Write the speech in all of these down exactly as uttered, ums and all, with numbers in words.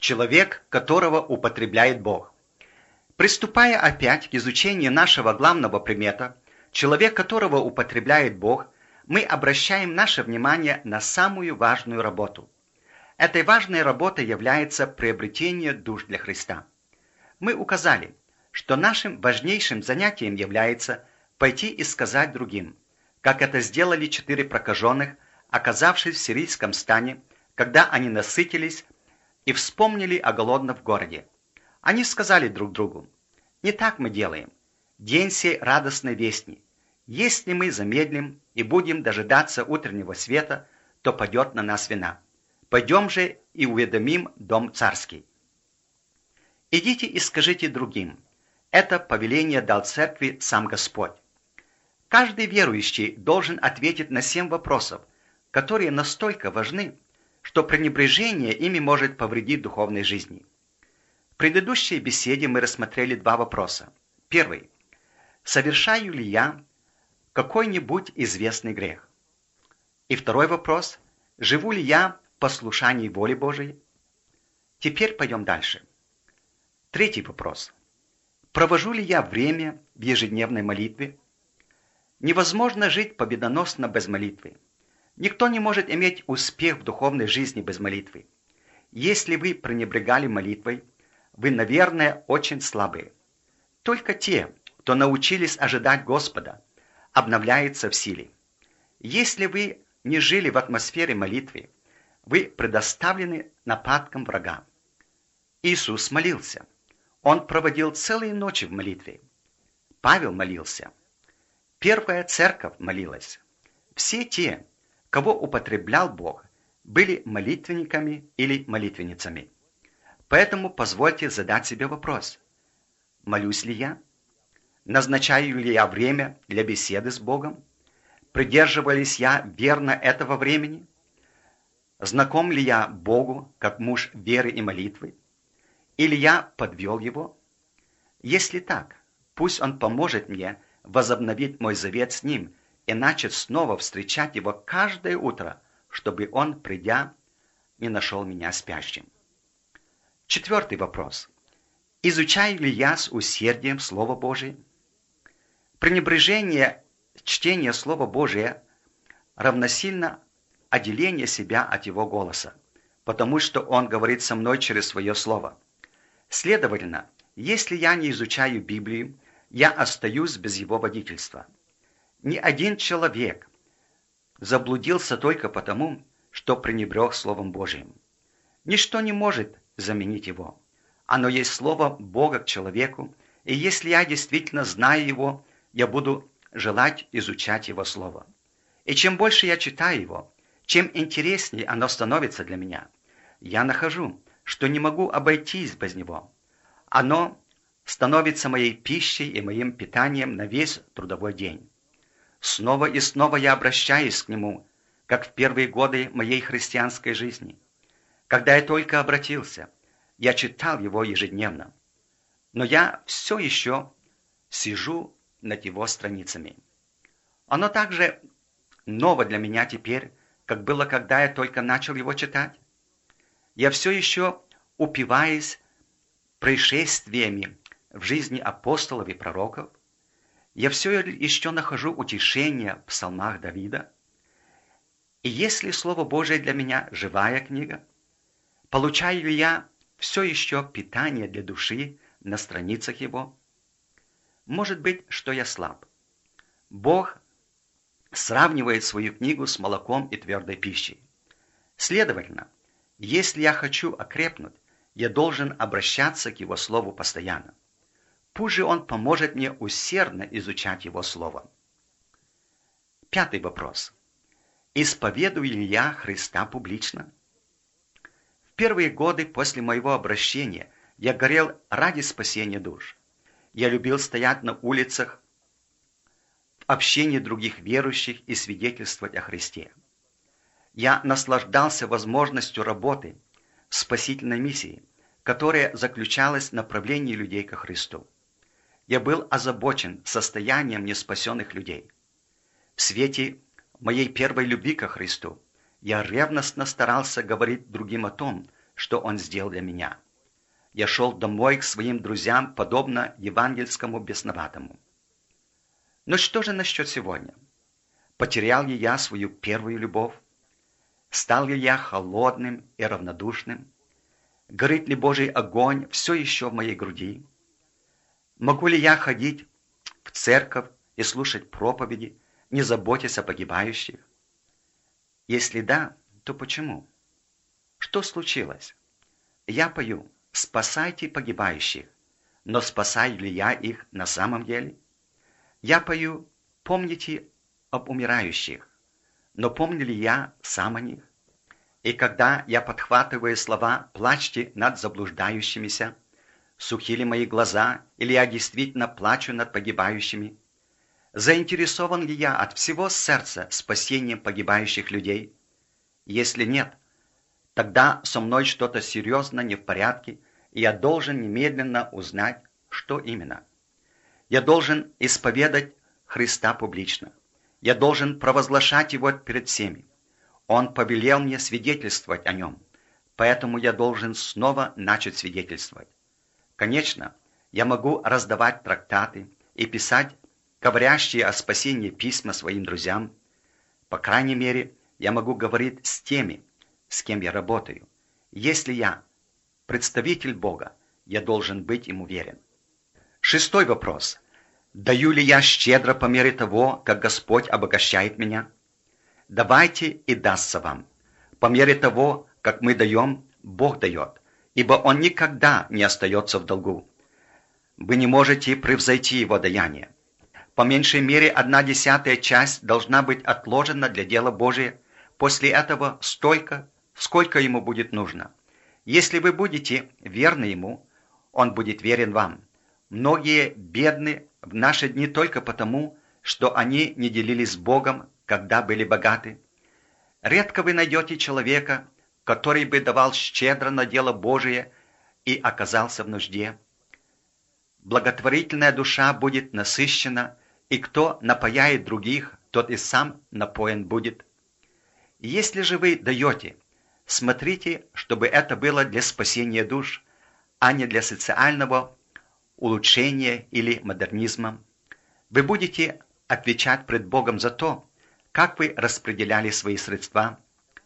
человек, которого употребляет Бог. Приступая опять к изучению нашего главного предмета, человек, которого употребляет Бог, мы обращаем наше внимание на самую важную работу. Этой важной работой является приобретение душ для Христа. Мы указали, что нашим важнейшим занятием является пойти и сказать другим, как это сделали четыре прокаженных, оказавшись в сирийском стане, когда они насытились и вспомнили о голодном в городе. Они сказали друг другу: «Не так мы делаем. День сей радостной вестни. Если мы замедлим и будем дожидаться утреннего света, то падет на нас вина. Пойдем же и уведомим дом царский». Идите и скажите другим. Это повеление дал церкви сам Господь. Каждый верующий должен ответить на семь вопросов, которые настолько важны, что пренебрежение ими может повредить духовной жизни. В предыдущей беседе мы рассмотрели два вопроса. Первый. Совершаю ли я какой-нибудь известный грех? И второй вопрос. Живу ли я в послушании воли Божией? Теперь пойдем дальше. Третий вопрос. Провожу ли я время в ежедневной молитве? Невозможно жить победоносно без молитвы. Никто не может иметь успех в духовной жизни без молитвы. Если вы пренебрегали молитвой, вы, наверное, очень слабые. Только те, кто научились ожидать Господа, обновляются в силе. Если вы не жили в атмосфере молитвы, вы предоставлены нападкам врага. Иисус молился. Он проводил целые ночи в молитве. Павел молился. Первая церковь молилась. Все те, кого употреблял Бог, были молитвенниками или молитвенницами. Поэтому позвольте задать себе вопрос. Молюсь ли я? Назначаю ли я время для беседы с Богом? Придерживаюсь я верно этого времени? Знаком ли я Богу как муж веры и молитвы? Или я подвел его? Если так, пусть он поможет мне возобновить мой завет с ним и начать снова встречать его каждое утро, чтобы он, придя, не нашел меня спящим. Четвертый вопрос. Изучаю ли я с усердием Слово Божие? Пренебрежение чтения Слова Божия равносильно отделение себя от Его голоса, потому что Он говорит со мной через Свое Слово. Следовательно, если я не изучаю Библию, я остаюсь без Его водительства. Ни один человек заблудился только потому, что пренебрег Словом Божиим. Ничто не может заменить его. Оно есть Слово Бога к человеку, и если я действительно знаю Его, я буду желать изучать Его Слово. И чем больше я читаю Его, чем интереснее оно становится для меня, я нахожу, что не могу обойтись без него. Оно становится моей пищей и моим питанием на весь трудовой день. Снова и снова я обращаюсь к нему, как в первые годы моей христианской жизни. Когда я только обратился, я читал его ежедневно. Но я все еще сижу над его страницами. Оно также ново для меня теперь, как было, когда я только начал его читать. Я все еще упиваюсь происшествиями в жизни апостолов и пророков. Я все еще нахожу утешение в псалмах Давида. И если Слово Божие для меня живая книга, получаю ли я все еще питание для души на страницах его? Может быть, что я слаб. Бог сравнивает свою книгу с молоком и твердой пищей. Следовательно, если я хочу окрепнуть, я должен обращаться к Его Слову постоянно. Пусть же Он поможет мне усердно изучать Его Слово. Пятый вопрос. Исповедую ли я Христа публично? В первые годы после моего обращения я горел ради спасения душ. Я любил стоять на улицах, в общении других верующих и свидетельствовать о Христе. Я наслаждался возможностью работы в спасительной миссии, которая заключалась в направлении людей ко Христу. Я был озабочен состоянием неспасенных людей. В свете моей первой любви ко Христу я ревностно старался говорить другим о том, что Он сделал для меня. Я шел домой к своим друзьям, подобно евангельскому бесноватому. Но что же насчет сегодня? Потерял ли я свою первую любовь? Стал ли я холодным и равнодушным? Горит ли Божий огонь все еще в моей груди? Могу ли я ходить в церковь и слушать проповеди, не заботясь о погибающих? Если да, то почему? Что случилось? Я пою «Спасайте погибающих», но спасаю ли я их на самом деле? Я пою «Помните об умирающих», но помню ли я сам о них? И когда я подхватываю слова «плачьте над заблуждающимися», сухи ли мои глаза, или я действительно плачу над погибающими? Заинтересован ли я от всего сердца спасением погибающих людей? Если нет, тогда со мной что-то серьезно не в порядке, и я должен немедленно узнать, что именно. Я должен исповедать Христа публично. Я должен провозглашать Его перед всеми. Он повелел мне свидетельствовать о Нем, поэтому я должен снова начать свидетельствовать. Конечно, я могу раздавать трактаты и писать говорящие о спасении письма своим друзьям. По крайней мере, я могу говорить с теми, с кем я работаю. Если я представитель Бога, я должен быть им уверен. Шестой вопрос. Даю ли я щедро по мере того, как Господь обогащает меня? Давайте, и дастся вам. По мере того, как мы даем, Бог дает, ибо Он никогда не остается в долгу. Вы не можете превзойти Его даяние. По меньшей мере, одна десятая часть должна быть отложена для дела Божия, после этого столько, сколько Ему будет нужно. Если вы будете верны Ему, Он будет верен вам. Многие бедны в наши дни только потому, что они не делились с Богом, когда были богаты. Редко вы найдете человека, который бы давал щедро на дело Божие и оказался в нужде. Благотворительная душа будет насыщена, и кто напояет других, тот и сам напоен будет. Если же вы даете, смотрите, чтобы это было для спасения душ, а не для социального улучшения или модернизма. Вы будете отвечать пред Богом за то, как вы распределяли свои средства.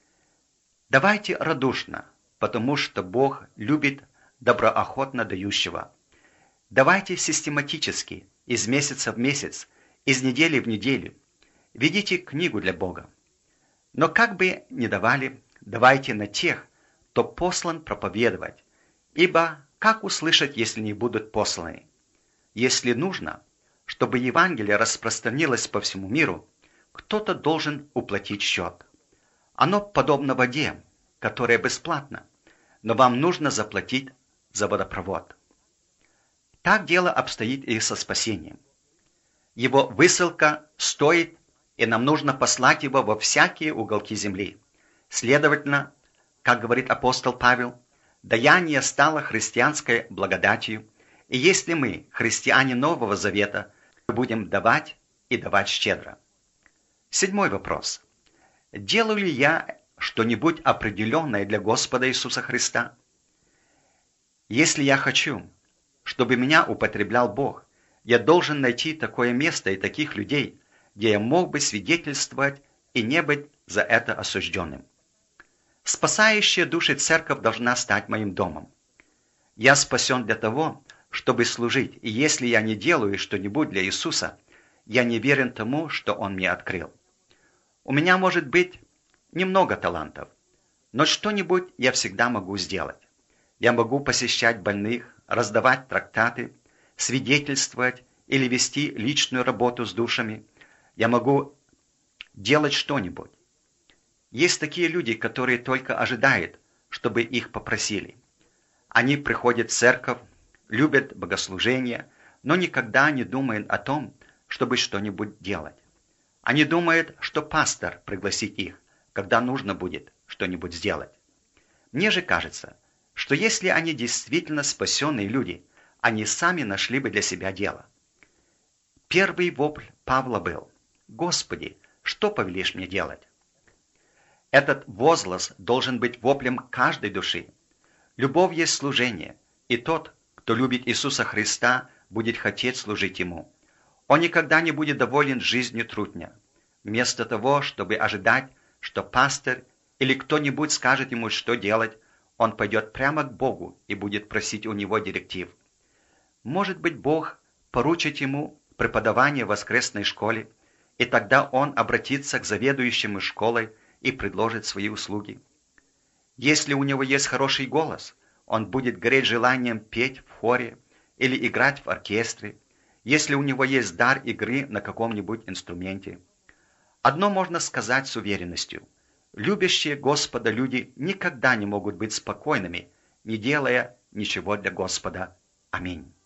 Давайте радушно, потому что Бог любит доброохотно дающего. Давайте систематически, из месяца в месяц, из недели в неделю. Ведите книгу для Бога. Но как бы ни давали, давайте на тех, кто послан проповедовать, ибо как услышать, если не будут посланы? Если нужно, чтобы Евангелие распространилось по всему миру, кто-то должен уплатить счет. Оно подобно воде, которая бесплатна, но вам нужно заплатить за водопровод. Так дело обстоит и со спасением. Его высылка стоит, и нам нужно послать его во всякие уголки земли. Следовательно, как говорит апостол Павел, даяние стало христианской благодатью, и если мы, христиане Нового Завета, будем давать и давать щедро. Седьмой вопрос. Делаю ли я что-нибудь определенное для Господа Иисуса Христа? Если я хочу, чтобы меня употреблял Бог, я должен найти такое место и таких людей, где я мог бы свидетельствовать и не быть за это осужденным. Спасающая души церковь должна стать моим домом. Я спасен для того, чтобы служить, и если я не делаю что-нибудь для Иисуса, я не верен тому, что Он мне открыл. У меня может быть немного талантов, но что-нибудь я всегда могу сделать. Я могу посещать больных, раздавать трактаты, свидетельствовать или вести личную работу с душами. Я могу делать что-нибудь. Есть такие люди, которые только ожидают, чтобы их попросили. Они приходят в церковь, любят богослужение, но никогда не думают о том, чтобы что-нибудь делать. Они думают, что пастор пригласит их, когда нужно будет что-нибудь сделать. Мне же кажется, что если они действительно спасенные люди, они сами нашли бы для себя дело. Первый вопль Павла был: «Господи, что повелишь мне делать?» Этот возглас должен быть воплем каждой души. Любовь есть служение, и тот, кто любит Иисуса Христа, будет хотеть служить Ему. Он никогда не будет доволен жизнью трудня. Вместо того, чтобы ожидать, что пастырь или кто-нибудь скажет ему, что делать, он пойдет прямо к Богу и будет просить у Него директив. Может быть, Бог поручит ему преподавание в воскресной школе, и тогда он обратится к заведующему школой и предложит свои услуги. Если у него есть хороший голос, он будет гореть желанием петь в хоре или играть в оркестре, если у него есть дар игры на каком-нибудь инструменте. Одно можно сказать с уверенностью. Любящие Господа люди никогда не могут быть спокойными, не делая ничего для Господа. Аминь.